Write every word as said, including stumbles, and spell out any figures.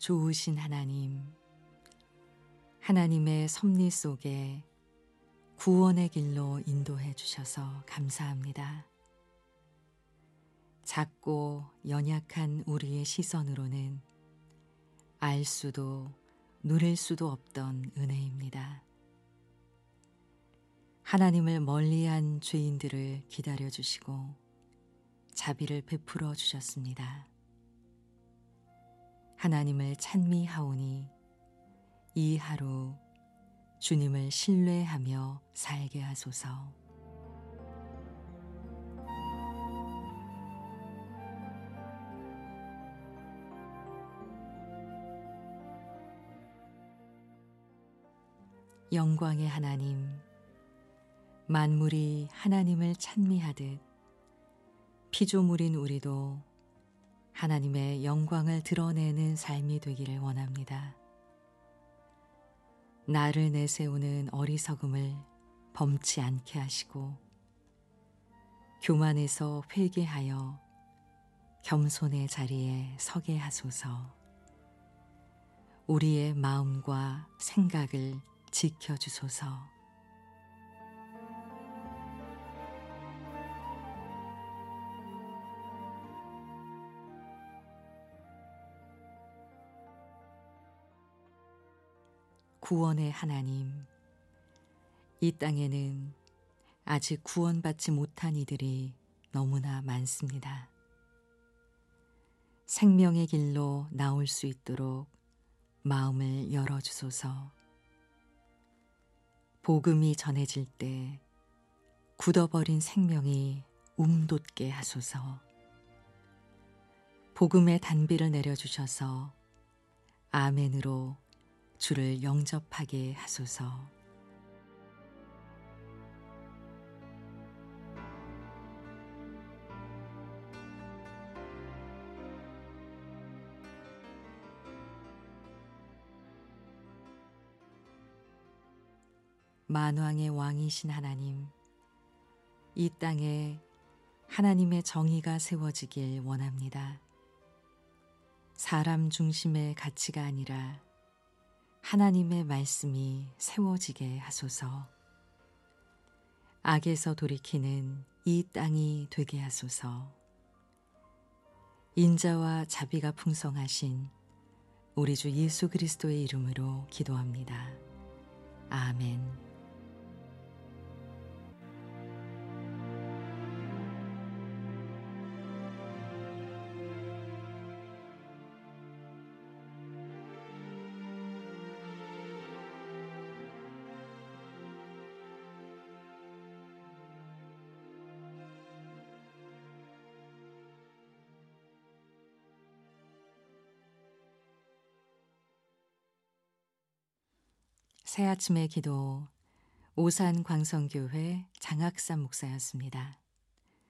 좋으신 하나님, 하나님의 섭리 속에 구원의 길로 인도해 주셔서 감사합니다. 작고 연약한 우리의 시선으로는 알 수도 누릴 수도 없던 은혜입니다. 하나님을 멀리한 죄인들을 기다려 주시고 자비를 베풀어 주셨습니다. 하나님을 찬미하오니 이 하루 주님을 신뢰하며 살게 하소서. 영광의 하나님, 만물이 하나님을 찬미하듯 피조물인 우리도 하나님의 영광을 드러내는 삶이 되기를 원합니다. 나를 내세우는 어리석음을 범치 않게 하시고 교만에서 회개하여 겸손의 자리에 서게 하소서. 우리의 마음과 생각을 지켜주소서. 구원의 하나님, 이 땅에는 아직 구원받지 못한 이들이 너무나 많습니다. 생명의 길로 나올 수 있도록 마음을 열어주소서. 복음이 전해질 때 굳어버린 생명이 움돋게 하소서. 복음의 단비를 내려주셔서 아멘으로 주를 영접하게 하소서. 만왕의 왕이신 하나님, 이 땅에 하나님의 정의가 세워지길 원합니다. 사람 중심의 가치가 아니라 하나님의 말씀이 세워지게 하소서. 악에서 돌이키는 이 땅이 되게 하소서. 인자와 자비가 풍성하신 우리 주 예수 그리스도의 이름으로 기도합니다. 아멘. 새아침의 기도 오산 광성교회 장학삼 목사였습니다.